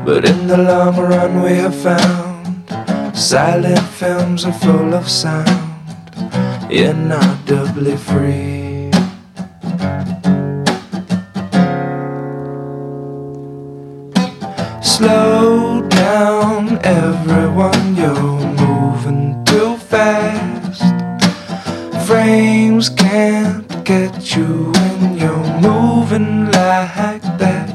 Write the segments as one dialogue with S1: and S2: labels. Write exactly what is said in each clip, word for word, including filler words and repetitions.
S1: But in the long run we have found silent films are full of sound, inaudibly free. Slow down everyone, you're moving too fast. Frames can't get you when you're moving like that.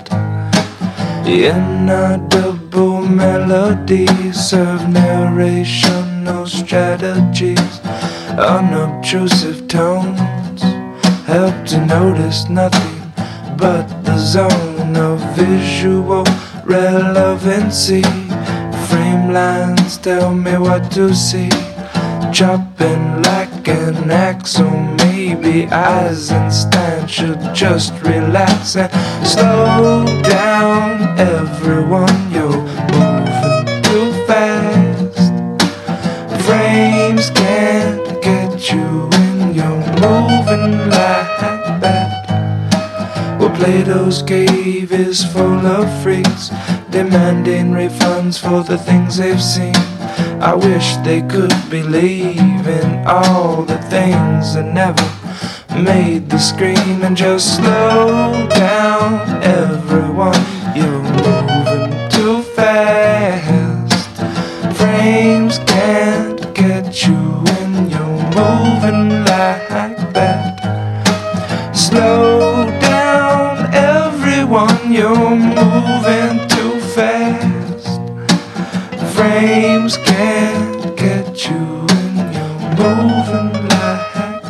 S1: Inaudible melodies serve narration, no strategies. Unobtrusive tones help to notice nothing but the zone of visual relevancy. Frame lines tell me what to see, chopping like an axle. Maybe Eisenstein should just relax and slow down everyone, you're moving too fast. Frames can't get you when you're moving like that. Well, Plato's cave is full of freaks demanding refunds for the things they've seen. I wish they could believe in all the things that never made the screen. And just slow down everyone, you're moving too fast. Frames can't get you when you're moving like that. Slow down everyone, you're moving too fast. Frames can't get you when you're moving like that.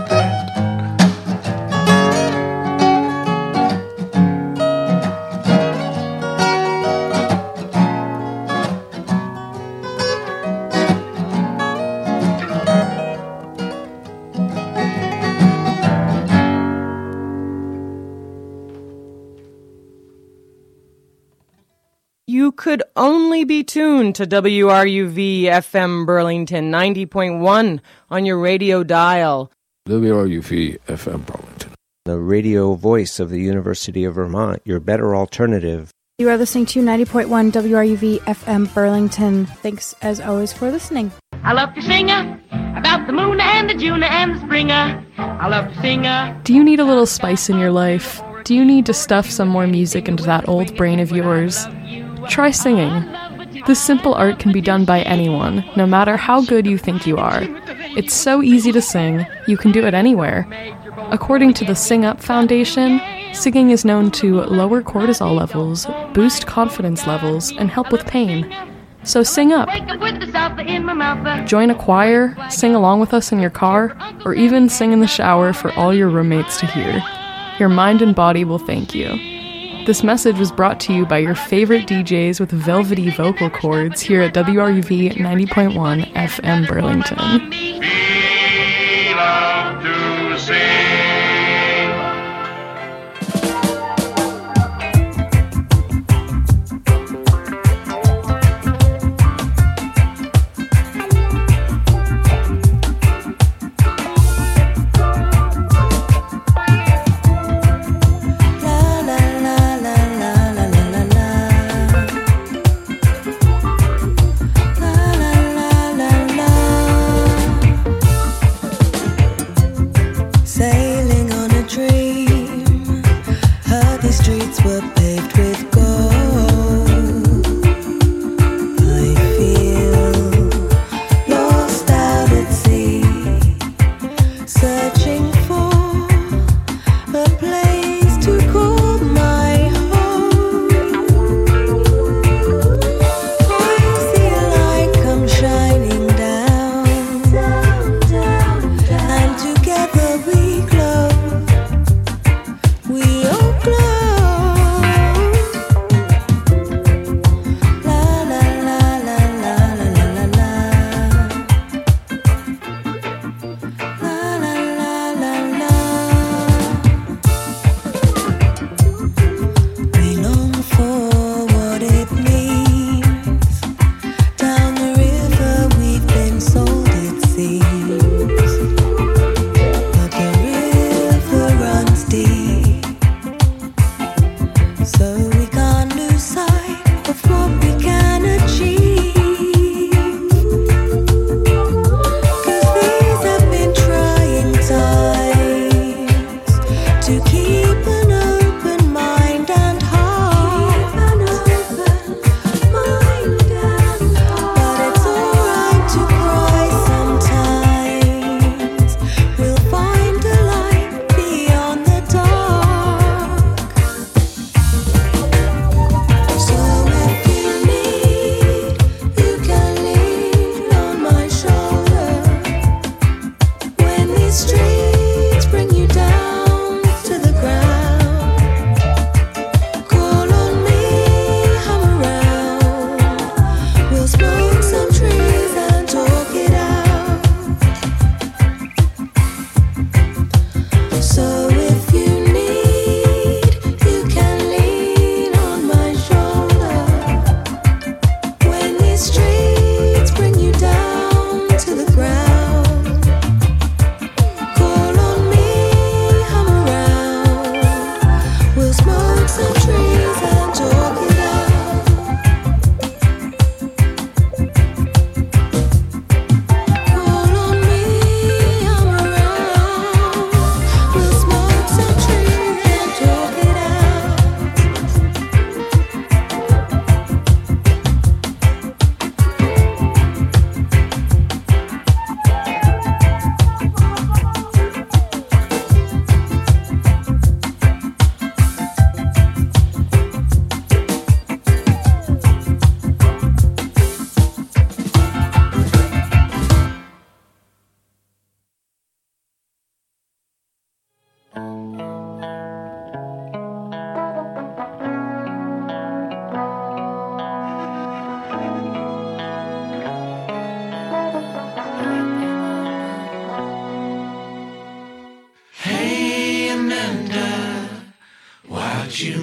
S2: You could only be tuned to W R U V F M Burlington ninety point one on your radio dial.
S3: W R U V F M Burlington,
S4: the radio voice of the University of Vermont, your better alternative.
S5: You are listening to ninety point one W R U V F M Burlington. Thanks as always for listening.
S6: I love to sing about the moon and the June and the spring. I love to sing.
S7: Do you need a little spice in your life? Do you need to stuff some more music into that old brain of yours? Try singing. This simple art can be done by anyone, no matter how good you think you are. It's so easy to sing, you can do it anywhere. According to the Sing Up Foundation, singing is known to lower cortisol levels, boost confidence levels, and help with pain. So sing up. Join a choir, sing along with us in your car, or even sing in the shower for all your roommates to hear. Your mind and body will thank you. This message was brought to you by your favorite D Js with velvety vocal cords here at W R U V ninety point one F M Burlington.
S8: We love to sing.
S9: Say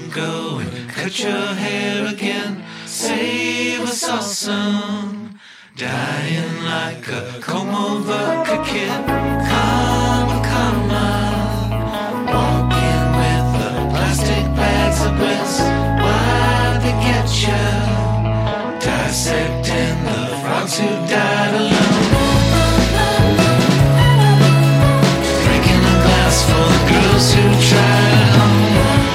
S1: can go and cut your hair again. Save us all some, dying like a comb-over kid. Come, come on, walking with the plastic bags of bliss. Why'd they get you? Dissecting the frogs who died alone. Breaking a glass for the girls who tried at home.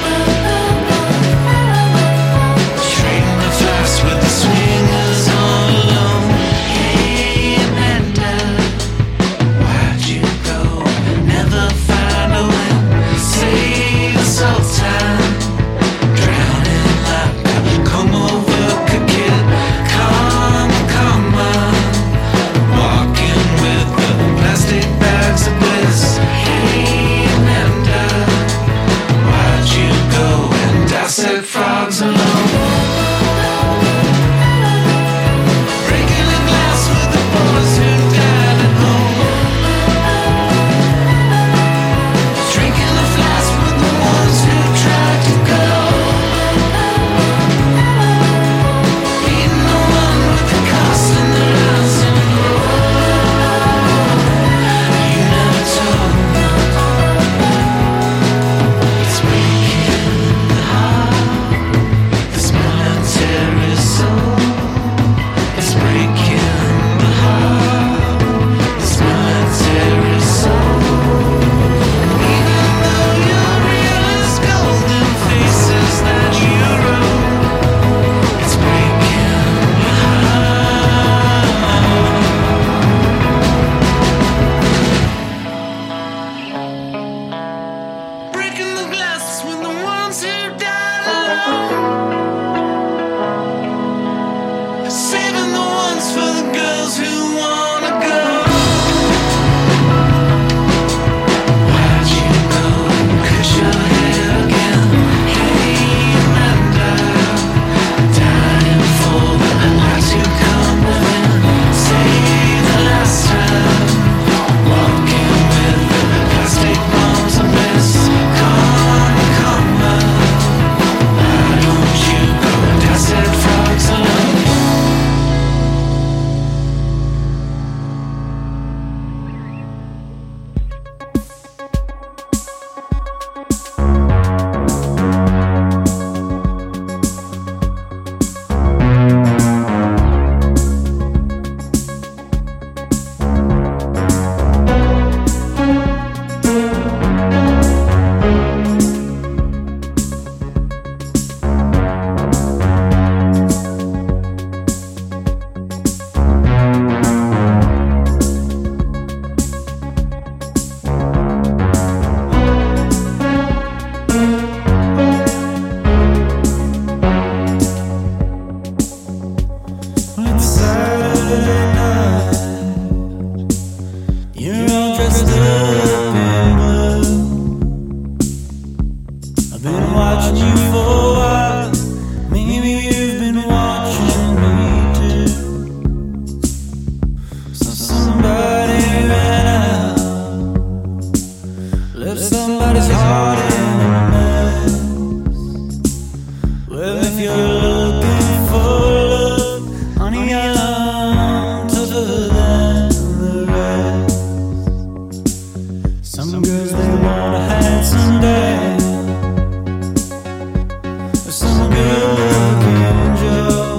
S1: Trading the flash with the swingers all alone. Hey Amanda, why'd you go? Never find a win. Save us all time, drowning like a comb-over kid. Come, come on, walking with the plastic bags of bliss. Hey Amanda, why'd you go and dissect frogs alone? Breaking a glass with the boys who died at home. Drinking the flask with the ones who tried to go. Beating the one with the cost and the loss and the road. You never told me. It's breaking the heart, this momentary soul. It's breaking the heart, this momentary soul. Even though you're real as golden faces that you wrote, it's breaking your heart. Breaking the glass with the ones who died alone. Saving the ones for the girls who wanna go. Why'd you go and cut your hair again? Hey Amanda, dying for the lights who come within. Save the last time, walking with the plastic bombs of bliss. Come, come on, why don't you go and dissect frogs alone? It's Saturday night. You're all dressed up in blue. I've been watching you for a while. Maybe you've been watching me too. So somebody ran out, left somebody's heart in a mess. Well, if you're looking for love, honey, I'm tougher than the rest. Some girls, they want a handsome dad, some good-looking Joe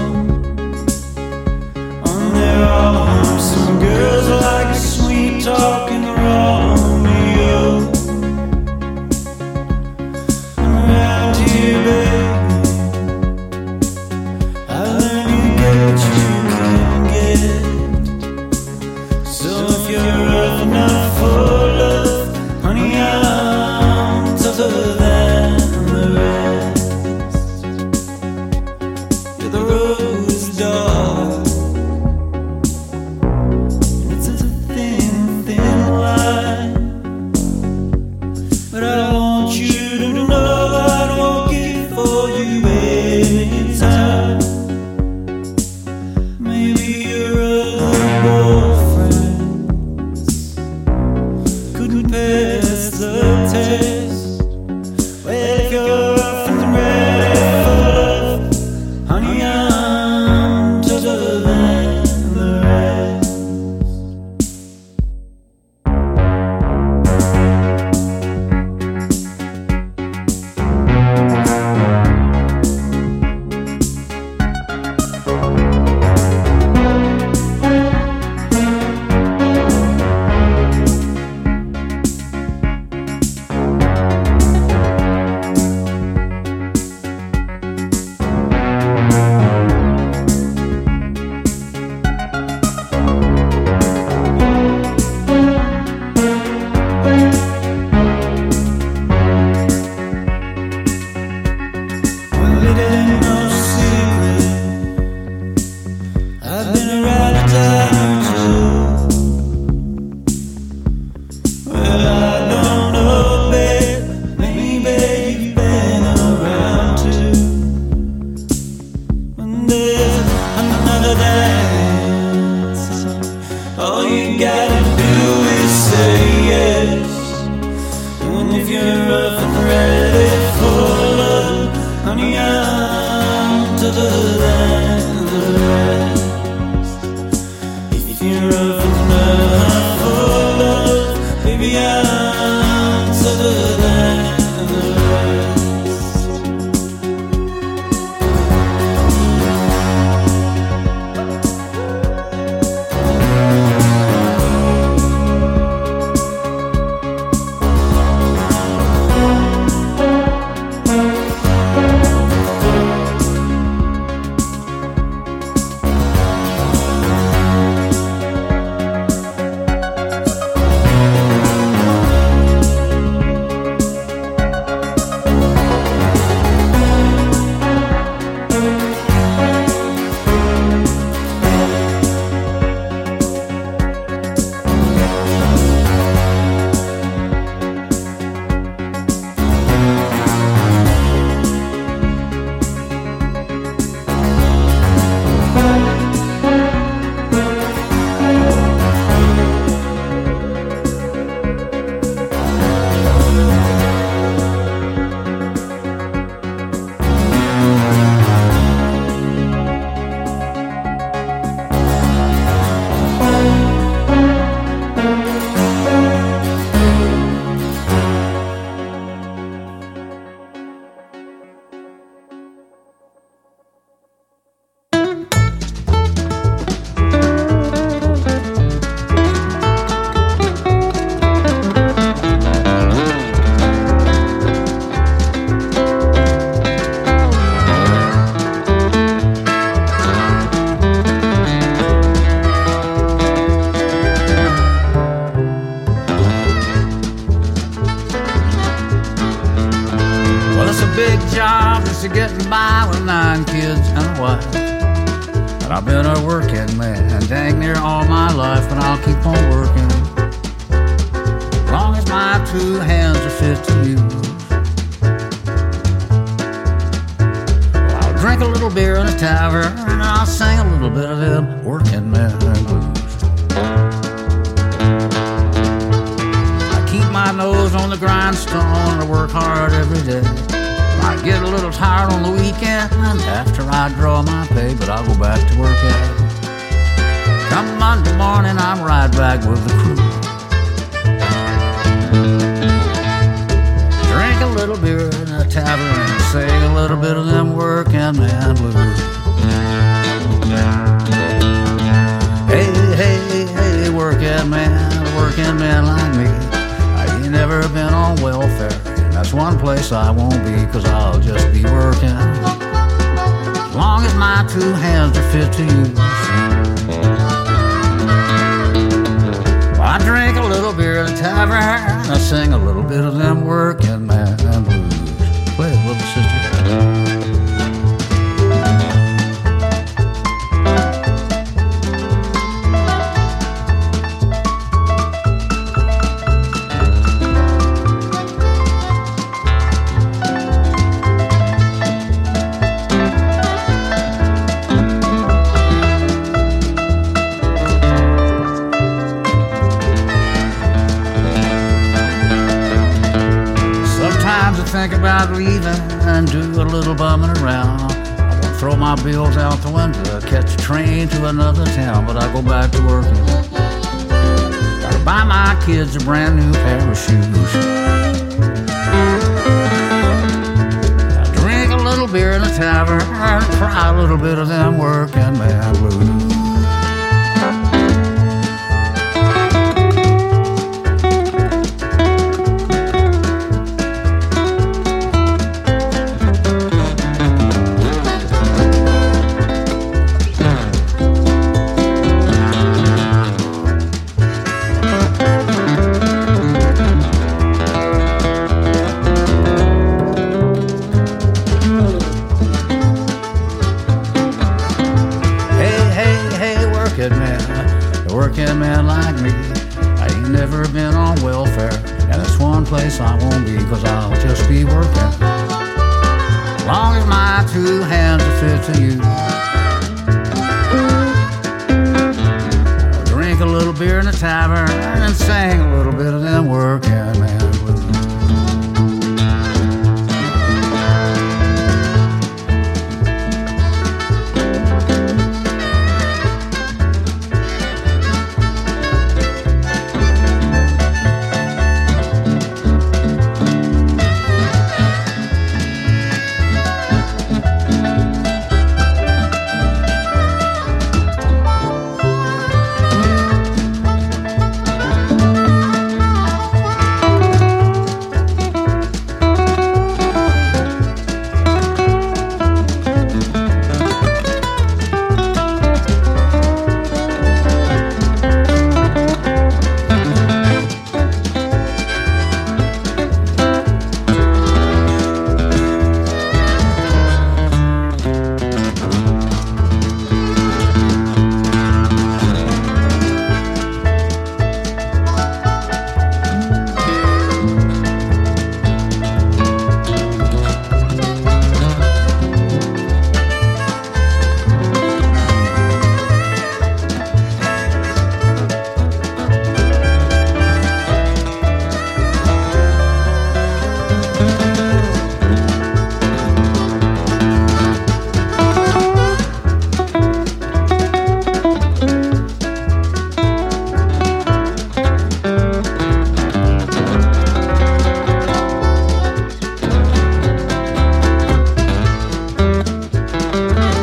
S1: on their arms. Some girls are like a sweet-talking Romeo. Around here, baby, I learned you get what you can get. So if you're rough enough for love, honey, I'm tougher than the rest. Yeah, the road is dark, and it's a thin, thin line. But I want you to know I'd walk it for you anytime. Maybe your other boyfriends couldn't pass the test. Well, if you're rough and ready, other than the rest. If you're rough enough for love, maybe I'm other than the rest.
S9: Getting by with nine kids and a wife. And I've been a working man dang near all my life, and I'll keep on working as long as my two hands are fit to use. Well, I'll drink a little beer in a tavern, and I'll sing a little bit of them working man blues. I keep my nose on the grindstone and work hard every day. I get a little tired on the weekend after I draw my pay, but I'll go back to work at it. Come Monday morning, I'm right back with the crew. Drink a little beer in a tavern and sing a little bit of them working man blues. Hey, hey, hey, working man, working man like me. I ain't never been on welfare. That's one place I won't be, 'cause I'll just be working as long as my two hands are fit to use. I drink a little beer at a tavern, I sing a little bit of them working man blues. Play it, little sister. Think about leaving and do a little bumming around. I won't throw my bills out the window, catch a train to another town, but I go back to working. Gotta buy my kids a brand new pair of shoes. I drink a little beer in the tavern and cry a little bit of them working man blues. Working man like me, I ain't never been on welfare, and it's one place I won't be, 'cause I'll just be working as long as my two hands are fit to use.